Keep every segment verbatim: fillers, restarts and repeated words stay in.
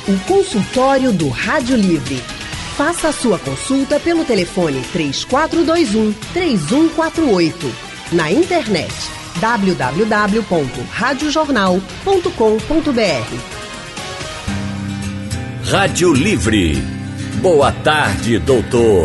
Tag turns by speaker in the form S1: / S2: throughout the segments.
S1: O consultório do Rádio Livre. Faça a sua consulta pelo telefone três quatro dois um, três um quatro oito. Na internet w w w ponto rádio jornal ponto com ponto b r.
S2: Rádio Livre. Boa tarde, doutor.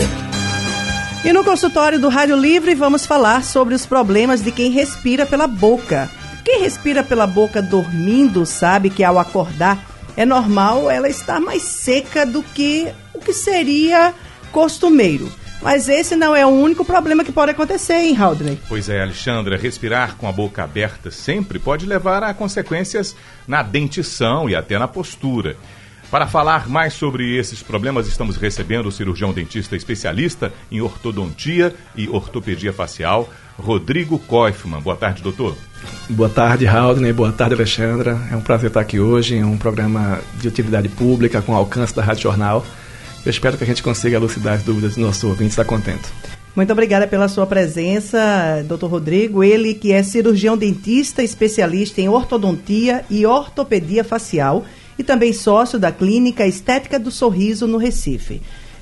S3: E no consultório do Rádio Livre vamos falar sobre os problemas de quem respira pela boca. Quem respira pela boca dormindo sabe que ao acordar é normal ela estar mais seca do que o que seria costumeiro. Mas esse não é o único problema que pode acontecer, hein, Haldney?
S4: Pois é, Alexandra, respirar com a boca aberta sempre pode levar a consequências na dentição e até na postura. Para falar mais sobre esses problemas, estamos recebendo o cirurgião dentista especialista em ortodontia e ortopedia facial, Rodrigo Koifman. Boa tarde, doutor.
S5: Boa tarde, Haldney. Boa tarde, Alexandra. É um prazer estar aqui hoje em um programa de utilidade pública com alcance da Rádio Jornal. Eu espero que a gente consiga elucidar as dúvidas dos nossos ouvintes. Está contente.
S3: Muito obrigada pela sua presença, doutor Rodrigo. Ele que é cirurgião dentista especialista em ortodontia e ortopedia facial e também sócio da Clínica Estética do Sorriso no Recife.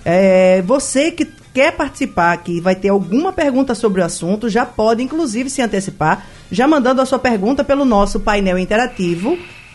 S3: É, você que quer participar aqui, vai ter alguma pergunta sobre o assunto, já pode inclusive se antecipar, já mandando a sua pergunta pelo nosso painel interativo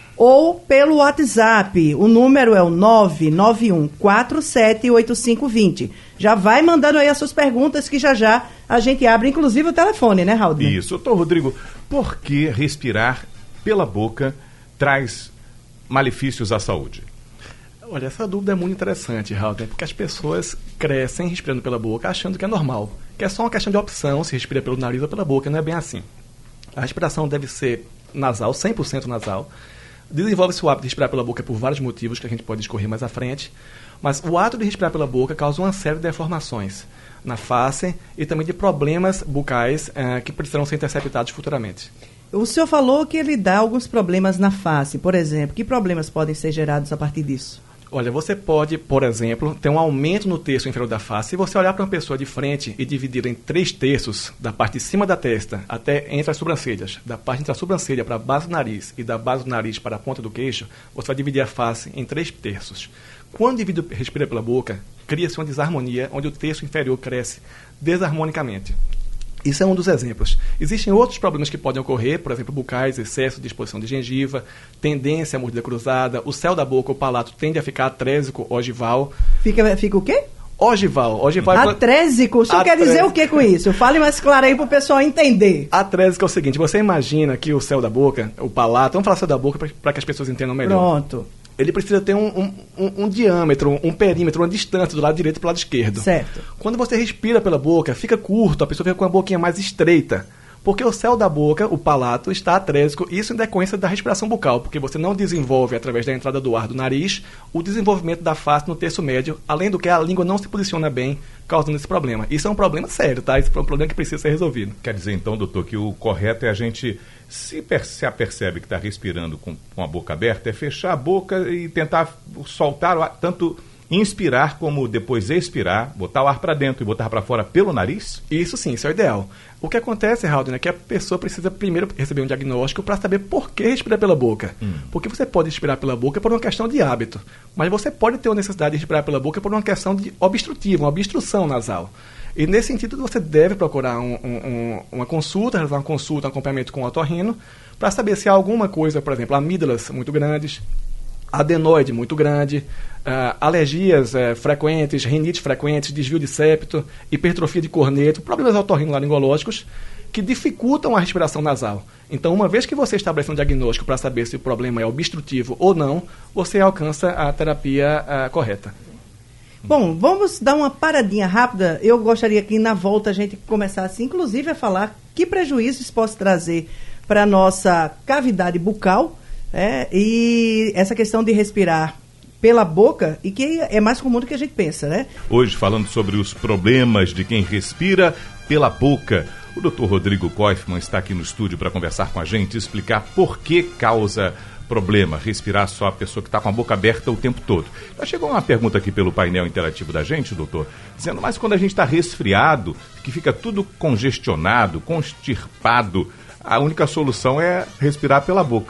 S3: ou pelo WhatsApp. O número é o nove nove um quatro sete oito cinco dois zero. Já vai mandando aí as suas perguntas que já já a gente abre inclusive o telefone, né, Raul?
S4: Isso. Doutor Rodrigo, por que respirar pela boca traz malefícios à saúde?
S5: Olha, essa dúvida é muito interessante, Raul, porque as pessoas crescem respirando pela boca achando que é normal, que é só uma questão de opção se respira pelo nariz ou pela boca, não é bem assim. A respiração deve ser nasal, cem por cento nasal. Desenvolve-se o hábito de respirar pela boca por vários motivos que a gente pode discorrer mais à frente, mas o ato de respirar pela boca causa uma série de deformações na face e também de problemas bucais eh, que precisarão ser interceptados futuramente.
S3: O senhor falou que ele dá alguns problemas na face, por exemplo. Que problemas podem ser gerados a partir disso?
S5: Olha, você pode, por exemplo, ter um aumento no terço inferior da face. Se você olhar para uma pessoa de frente e dividir em três terços, da parte de cima da testa até entre as sobrancelhas, da parte entre a sobrancelha para a base do nariz e da base do nariz para a ponta do queixo, você vai dividir a face em três terços. Quando o indivíduo respira pela boca, cria-se uma desarmonia onde o terço inferior cresce desarmonicamente. Isso é um dos exemplos. Existem outros problemas que podem ocorrer, por exemplo, bucais, excesso de exposição de gengiva, tendência à mordida cruzada, o céu da boca, o palato tende a ficar atrésico, ogival.
S3: Fica, fica o quê?
S5: Ogival. ogival
S3: Atrésico? O senhor quer dizer o que com isso? Fale mais claro aí para o pessoal entender.
S5: Atrésico é o seguinte, você imagina que o céu da boca, o palato, vamos falar céu da boca para que as pessoas entendam melhor.
S3: Pronto.
S5: Ele precisa ter um, um, um, um diâmetro, um perímetro, uma distância do lado direito para o lado esquerdo.
S3: Certo.
S5: Quando você respira pela boca, fica curto, a pessoa fica com a boquinha mais estreita. Porque o céu da boca, o palato, está atrésico, isso em decorrência da respiração bucal, porque você não desenvolve, através da entrada do ar do nariz, o desenvolvimento da face no terço médio, além do que a língua não se posiciona bem, causando esse problema. Isso é um problema sério, tá? Isso é um problema que precisa ser resolvido.
S4: Quer dizer, então, doutor, que o correto é a gente, se, se apercebe que está respirando com, com a boca aberta, é fechar a boca e tentar soltar o ar, tanto inspirar como depois expirar, botar o ar para dentro e botar para fora pelo nariz?
S5: Isso sim, isso é o ideal. O que acontece, Raul, é que a pessoa precisa primeiro receber um diagnóstico para saber por que respirar pela boca. Hum. Porque você pode respirar pela boca por uma questão de hábito, mas você pode ter a necessidade de respirar pela boca por uma questão de obstrutiva, uma obstrução nasal. E nesse sentido você deve procurar um, um, uma consulta, realizar uma consulta, um acompanhamento com o otorrino, para saber se há alguma coisa, por exemplo, amígdalas muito grandes, adenoide muito grande, uh, alergias uh, frequentes, rinite frequentes, desvio de septo, hipertrofia de corneto, problemas otorrinolaringológicos que dificultam a respiração nasal. Então, uma vez que você estabelece um diagnóstico para saber se o problema é obstrutivo ou não, você alcança a terapia uh, correta.
S3: Bom, vamos dar uma paradinha rápida. Eu gostaria que na volta a gente começasse, inclusive, a falar que prejuízos possa trazer para a nossa cavidade bucal, é, e essa questão de respirar pela boca, e que é mais comum do que a gente pensa, né?
S4: Hoje, falando sobre os problemas de quem respira pela boca, o doutor Rodrigo Koifman está aqui no estúdio para conversar com a gente, explicar por que causa problema respirar só a pessoa que está com a boca aberta o tempo todo. Já chegou uma pergunta aqui pelo painel interativo da gente, doutor, dizendo, mas quando a gente está resfriado, que fica tudo congestionado, constipado, a única solução é respirar pela boca.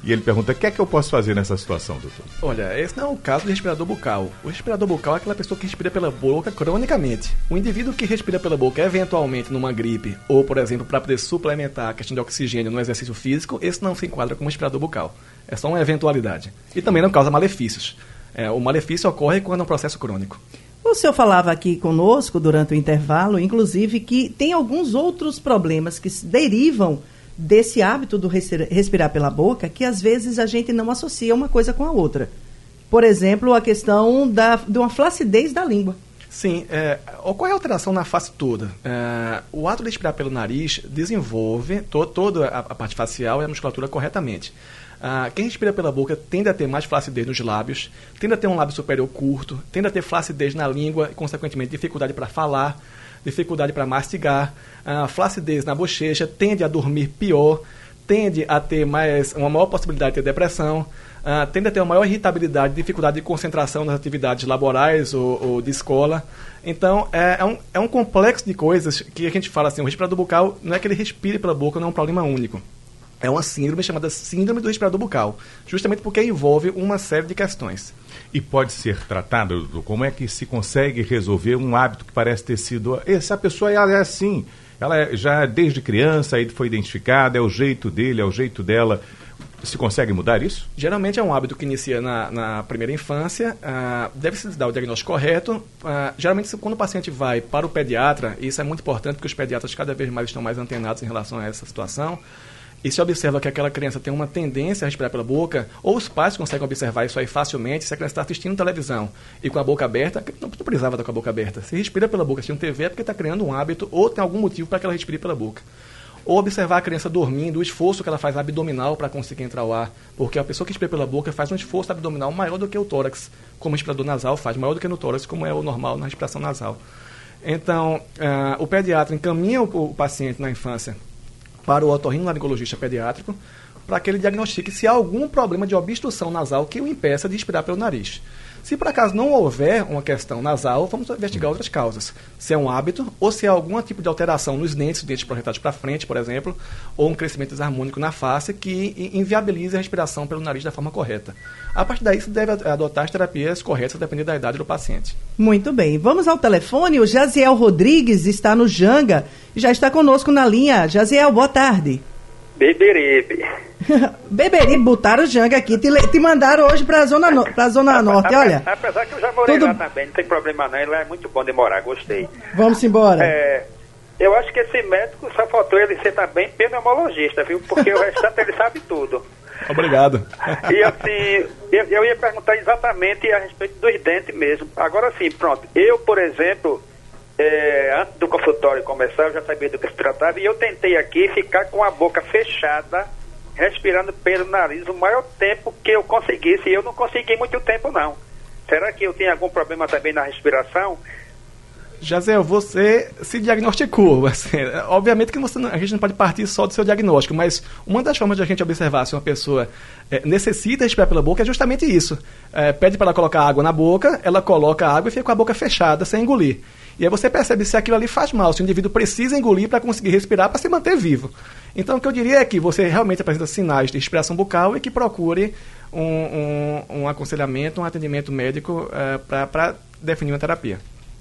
S4: E ele pergunta, o que é que eu posso fazer nessa situação, doutor?
S5: Olha, esse não é o caso do respirador bucal. O respirador bucal é aquela pessoa que respira pela boca cronicamente. O indivíduo que respira pela boca eventualmente numa gripe, ou, por exemplo, para poder suplementar a questão de oxigênio no exercício físico, esse não se enquadra como respirador bucal. É só uma eventualidade. E também não causa malefícios. É, o malefício ocorre quando é um processo crônico.
S3: O senhor falava aqui conosco durante o intervalo, inclusive, que tem alguns outros problemas que se derivam desse hábito do respirar pela boca, que às vezes a gente não associa uma coisa com a outra. Por exemplo, a questão da, de uma flacidez da língua.
S5: Sim, é, ocorre alteração na face toda. É, o ato de respirar pelo nariz desenvolve to, toda a, a parte facial e a musculatura corretamente. Ah, quem respira pela boca tende a ter mais flacidez nos lábios, tende a ter um lábio superior curto, tende a ter flacidez na língua e, consequentemente, dificuldade para falar, dificuldade para mastigar, a flacidez na bochecha, tende a dormir pior, tende a ter mais, uma maior possibilidade de ter depressão, uh, tende a ter uma maior irritabilidade, dificuldade de concentração nas atividades laborais ou, ou de escola. Então, é, é, um, é um complexo de coisas que a gente fala assim, o respirador bucal não é que ele respire pela boca, não é um problema único. É uma síndrome chamada síndrome do respirador bucal, justamente porque envolve uma série de questões.
S4: E pode ser tratado, doutor? Como é que se consegue resolver um hábito que parece ter sido... Essa pessoa ela é assim, ela é, já desde criança aí foi identificada, é o jeito dele, é o jeito dela. Se consegue mudar isso?
S5: Geralmente é um hábito que inicia na, na primeira infância, uh, deve-se dar o diagnóstico correto. Uh, geralmente, quando o paciente vai para o pediatra, e isso é muito importante porque os pediatras cada vez mais estão mais antenados em relação a essa situação, e se observa que aquela criança tem uma tendência a respirar pela boca, ou os pais conseguem observar isso aí facilmente, se a criança está assistindo televisão e com a boca aberta, não precisava estar com a boca aberta. Se respira pela boca assistindo T V é porque está criando um hábito ou tem algum motivo para que ela respire pela boca. Ou observar a criança dormindo, o esforço que ela faz abdominal para conseguir entrar o ar, porque a pessoa que respira pela boca faz um esforço abdominal maior do que o tórax, como o respirador nasal faz, maior do que no tórax, como é o normal na respiração nasal. Então, uh, o pediatra encaminha o, o paciente na infância para o otorrinolaringologista pediátrico, para que ele diagnostique se há algum problema de obstrução nasal que o impeça de respirar pelo nariz. Se por acaso não houver uma questão nasal, vamos investigar outras causas. Se é um hábito ou se há algum tipo de alteração nos dentes, dentes projetados para frente, por exemplo, ou um crescimento desarmônico na face que inviabilize a respiração pelo nariz da forma correta. A partir daí, se deve adotar as terapias corretas, dependendo da idade do paciente.
S3: Muito bem. Vamos ao telefone. O Jaziel Rodrigues está no Janga e já está conosco na linha. Jaziel, boa tarde.
S6: Beberibe.
S3: Beberibe, botaram o Janga aqui, te, te mandaram hoje para a Zona, no, pra zona Norte,
S6: apesar,
S3: olha.
S6: Apesar que eu já morei
S3: tudo...
S6: lá também, não tem problema não, lá é muito bom de morar, gostei.
S3: Vamos embora.
S6: É, eu acho que esse médico só faltou ele ser também pneumologista, viu? Porque o restante ele sabe tudo.
S5: Obrigado.
S6: E assim, eu, eu ia perguntar exatamente a respeito dos dentes mesmo. Agora sim, pronto, eu, por exemplo... É, antes do consultório começar, eu já sabia do que se tratava e eu tentei aqui ficar com a boca fechada, respirando pelo nariz o maior tempo que eu conseguisse, e eu não consegui muito tempo não. Será que eu tenho algum problema também na respiração?
S5: Jaziel, você se diagnosticou. Assim, obviamente que você não, a gente não pode partir só do seu diagnóstico, mas uma das formas de a gente observar se uma pessoa é, necessita respirar pela boca é justamente isso. É, pede para ela colocar água na boca, ela coloca a água e fica com a boca fechada, sem engolir. E aí você percebe se aquilo ali faz mal, se o indivíduo precisa engolir para conseguir respirar, para se manter vivo. Então, o que eu diria é que você realmente apresenta sinais de respiração bucal e que procure um, um, um aconselhamento, um atendimento médico é, para definir uma terapia.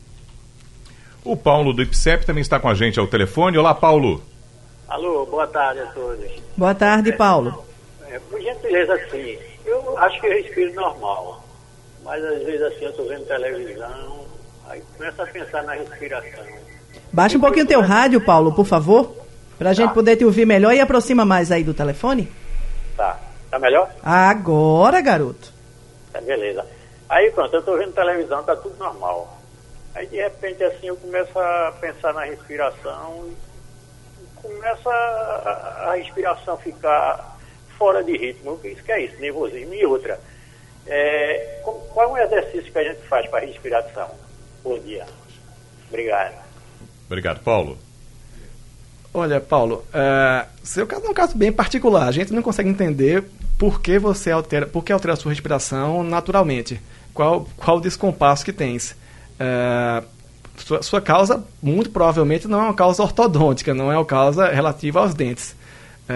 S4: O Paulo do I P S E P também está com a gente ao telefone. Olá, Paulo.
S7: Alô, boa tarde a todos.
S3: Boa tarde, Paulo.
S7: É, por gentileza, assim, eu acho que eu respiro normal, mas às vezes assim eu estou vendo televisão, aí começo a pensar na respiração.
S3: Baixa um pouquinho o teu rádio, Paulo, por favor, para a gente
S7: tá.
S3: poder te ouvir melhor, e aproxima mais aí do telefone.
S7: Tá, tá melhor?
S3: Agora, garoto.
S7: Tá, beleza. Aí pronto, eu estou vendo televisão, tá tudo normal. Aí de repente assim eu começo a pensar na respiração e começa a, a respiração ficar fora de ritmo. Isso que é isso, nervosismo. E outra, é, qual é o exercício que a gente faz para respiração por dia? Obrigado.
S4: Obrigado, Paulo.
S5: Olha, Paulo, uh, seu caso é um caso bem particular. A gente não consegue entender por que você altera, por que altera a sua respiração naturalmente. Qual, qual o descompasso que tens. Uh, sua, sua causa, muito provavelmente, não é uma causa ortodôntica, não é uma causa relativa aos dentes. Uh,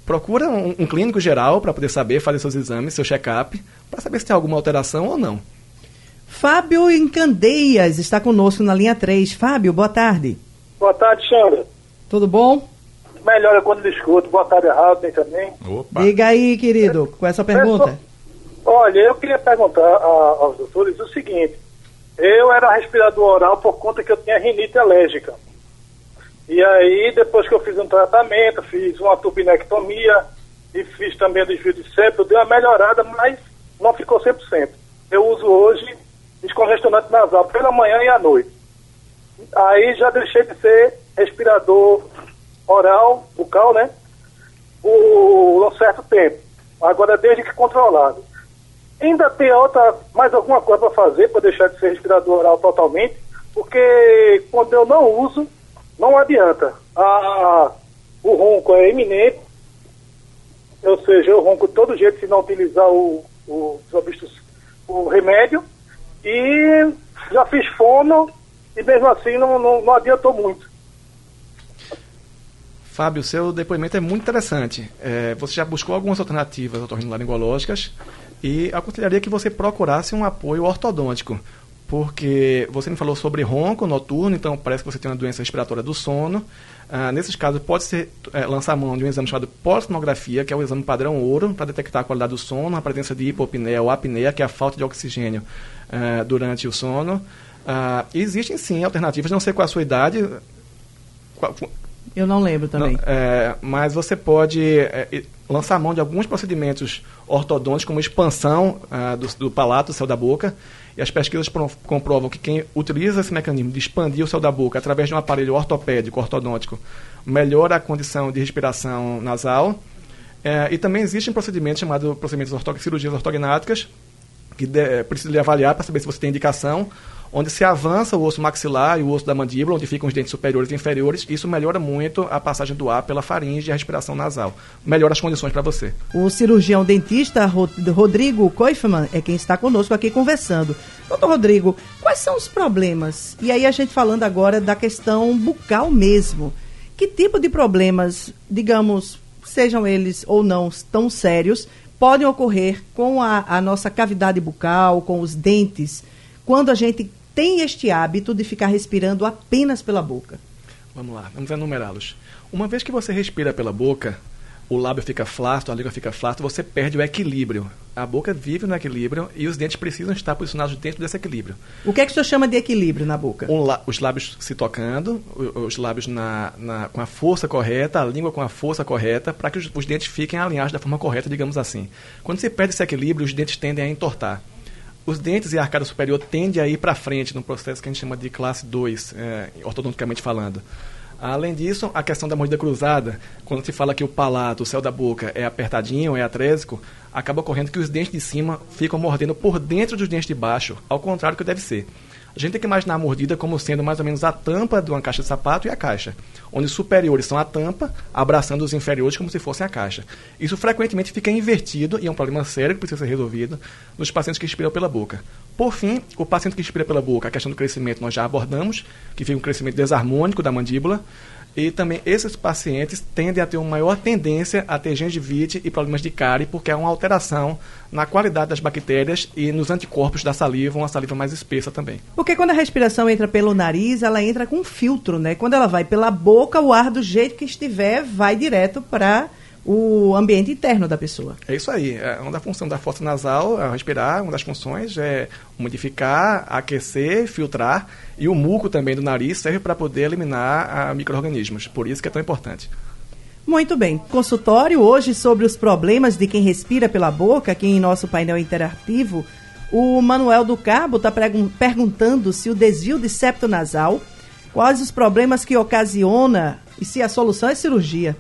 S5: procura um, um clínico geral para poder saber, fazer seus exames, seu check-up, para saber se tem alguma alteração ou não.
S3: Fábio em Candeias está conosco na linha três. Fábio, boa tarde.
S8: Boa tarde, Xandra.
S3: Tudo bom?
S8: Melhor é quando eu escuto. Boa tarde, Raul, também.
S4: Opa.
S3: Diga aí, querido, com essa pergunta.
S8: Olha, eu queria perguntar a, aos doutores o seguinte. Eu era respirador oral por conta que eu tinha rinite alérgica. E aí, depois que eu fiz um tratamento, fiz uma turbinectomia e fiz também o desvio de septo, deu uma melhorada, mas não ficou cem por cento. Eu uso hoje descongestionante nasal pela manhã e à noite. Aí já deixei de ser respirador oral, bucal, né? Por um certo tempo. Agora, desde que controlado. Ainda tem outra, mais alguma coisa para fazer para deixar de ser respirador oral totalmente, porque quando eu não uso, não adianta. Ah, o ronco é iminente, ou seja, eu ronco de todo jeito se não utilizar o, o, o remédio, e já fiz fono e mesmo assim não, não, não adiantou muito.
S5: Fábio, seu depoimento é muito interessante. É, você já buscou algumas alternativas otorrinolaringológicas e aconselharia que você procurasse um apoio ortodôntico, porque você me falou sobre ronco noturno, então parece que você tem uma doença respiratória do sono. Ah, nesses casos, pode-se é, lançar mão de um exame chamado polissonografia, que é o exame padrão ouro, para detectar a qualidade do sono, a presença de hipopneia ou apneia, que é a falta de oxigênio ah, durante o sono. Ah, existem, sim, alternativas, não sei qual a sua idade. Qual,
S3: Eu não lembro também.
S5: Não, é, mas você pode é, lançar mão de alguns procedimentos ortodônticos, como expansão ah, do, do palato, do céu da boca. E as pesquisas comprovam que quem utiliza esse mecanismo de expandir o céu da boca através de um aparelho ortopédico, ortodôntico, melhora a condição de respiração nasal. É, e também existem procedimentos chamados procedimentos orto, cirurgias ortognáticas, que de, precisa lhe avaliar para saber se você tem indicação, onde se avança o osso maxilar e o osso da mandíbula, onde ficam os dentes superiores e inferiores. Isso melhora muito a passagem do ar pela faringe e a respiração nasal. Melhora as condições para você.
S3: O cirurgião dentista Rodrigo Koifman é quem está conosco aqui conversando. Doutor Rodrigo, quais são os problemas? E aí a gente falando agora da questão bucal mesmo. Que tipo de problemas, digamos, sejam eles ou não tão sérios, podem ocorrer com a, a nossa cavidade bucal, com os dentes, quando a gente tem este hábito de ficar respirando apenas pela boca?
S5: Vamos lá, vamos enumerá-los. Uma vez que você respira pela boca, o lábio fica flácido, a língua fica flácida, você perde o equilíbrio. A boca vive no equilíbrio e os dentes precisam estar posicionados dentro desse equilíbrio.
S3: O que é que o senhor chama de equilíbrio na boca?
S5: Um lá, os lábios se tocando, os lábios na, na, com a força correta, a língua com a força correta, para que os, os dentes fiquem alinhados da forma correta, digamos assim. Quando você perde esse equilíbrio, os dentes tendem a entortar. Os dentes e a arcada superior tendem a ir para frente num processo que a gente chama de classe dois, é, ortodonticamente falando. Além disso, a questão da mordida cruzada, quando se fala que o palato, o céu da boca é apertadinho, é atrésico, acaba ocorrendo que os dentes de cima ficam mordendo por dentro dos dentes de baixo, ao contrário do que deve ser. A gente tem que imaginar a mordida como sendo mais ou menos a tampa de uma caixa de sapato e a caixa, onde os superiores são a tampa, abraçando os inferiores como se fossem a caixa. Isso frequentemente fica invertido e é um problema sério que precisa ser resolvido nos pacientes que respiram pela boca. Por fim, o paciente que respira pela boca, a questão do crescimento nós já abordamos, que fica um crescimento desarmônico da mandíbula, e também esses pacientes tendem a ter uma maior tendência a ter gengivite e problemas de cárie, porque há uma alteração na qualidade das bactérias e nos anticorpos da saliva, uma saliva mais espessa também.
S3: Porque quando a respiração entra pelo nariz, ela entra com filtro, né? Quando ela vai pela boca, o ar do jeito que estiver vai direto para o ambiente interno da pessoa.
S5: É isso aí. É uma da função da fossa nasal, ao respirar, uma das funções é umidificar, aquecer, filtrar, e o muco também do nariz serve para poder eliminar micro-organismos. Por isso que é tão importante.
S3: Muito bem. Consultório hoje sobre os problemas de quem respira pela boca, aqui em nosso painel interativo. O Manuel do Cabo está perguntando se o desvio de septo nasal, quais os problemas que ocasiona e se a solução é cirurgia.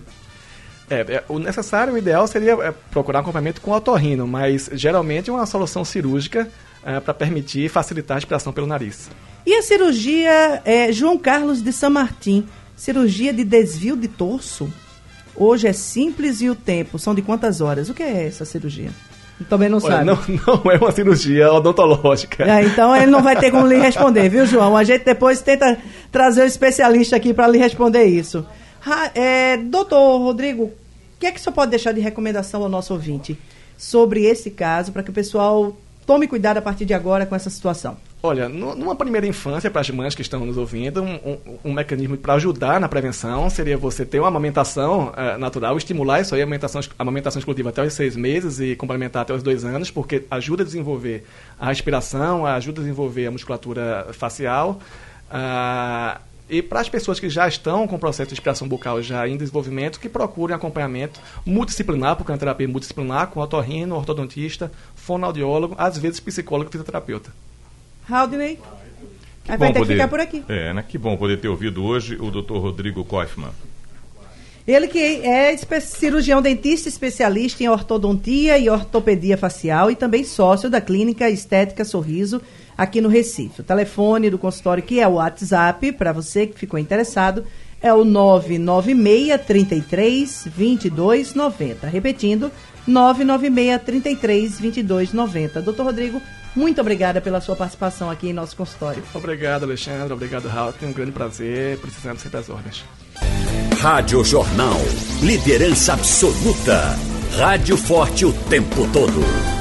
S5: É, é, o necessário, o ideal seria é, procurar um acompanhamento com otorrino, mas geralmente é uma solução cirúrgica é, para permitir facilitar a respiração pelo nariz.
S3: E a cirurgia é, João Carlos de São Martim, cirurgia de desvio de torso? Hoje é simples e o tempo são de quantas horas? O que é essa cirurgia? Também não
S5: Olha,
S3: sabe.
S5: Não, não é uma cirurgia odontológica.
S3: É, então ele não vai ter como lhe responder, viu, João? A gente depois tenta trazer um especialista aqui para lhe responder isso. Ha, é, doutor Rodrigo que é que o senhor pode deixar de recomendação ao nosso ouvinte sobre esse caso, para que o pessoal tome cuidado a partir de agora com essa situação?
S5: Olha, no, numa primeira infância, para as mães que estão nos ouvindo, um, um, um mecanismo para ajudar na prevenção seria você ter uma amamentação uh, natural, estimular isso aí, a amamentação, a amamentação exclusiva até os seis meses e complementar até os dois anos, porque ajuda a desenvolver a respiração, ajuda a desenvolver a musculatura facial. Uh, e para as pessoas que já estão com o processo de respiração bucal já em desenvolvimento, que procurem acompanhamento multidisciplinar, porque é uma terapia multidisciplinar, com otorrino, ortodontista, fonoaudiólogo, às vezes psicólogo e fisioterapeuta.
S3: Haldney, vai ter
S4: poder,
S3: que ficar por aqui.
S4: É, né? Que bom poder ter ouvido hoje o doutor Rodrigo Koifman.
S3: Ele que é espe- cirurgião dentista especialista em ortodontia e ortopedia facial e também sócio da Clínica Estética Sorriso aqui no Recife. O telefone do consultório, que é o WhatsApp, para você que ficou interessado, é o nove nove seis, três três, dois dois nove zero. Repetindo, nove nove seis, três três, dois dois nove zero. doutor Rodrigo, muito obrigada pela sua participação aqui em nosso consultório.
S5: Obrigado, Alexandre. Obrigado, Raul. Tem um grande prazer. Precisamos sempre das ordens.
S2: Rádio Jornal. Liderança absoluta. Rádio forte o tempo todo.